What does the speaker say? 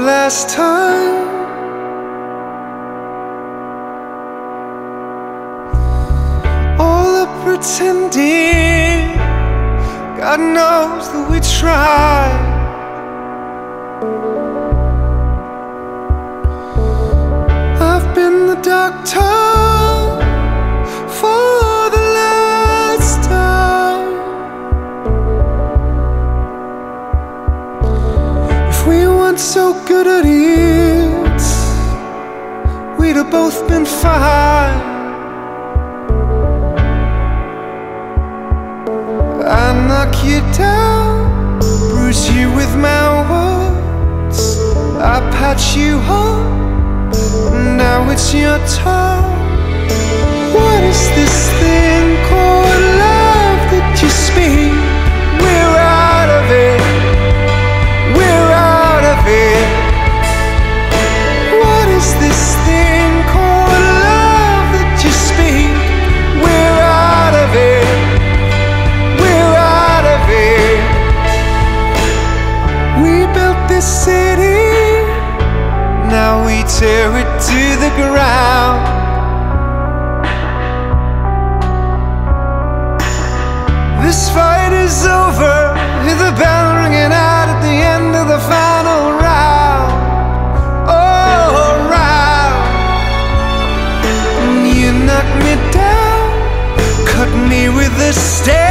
last time. All the pretending, God knows that we tried. I've been the doctor for the last time. If we weren't so good at it, we'd have both been fine. I knock you down, bruise you with my words, I patch you up, now it's your turn. What is this thing called love that you speak? We're out of it, we're out of it. What is this thing called love that you speak? We're out of it, we're out of it. We built this city, now we tear it to the ground. This fight is over, with the bell ringing out at the end of the final round. Oh, round. You knocked me down, cut me with a stake.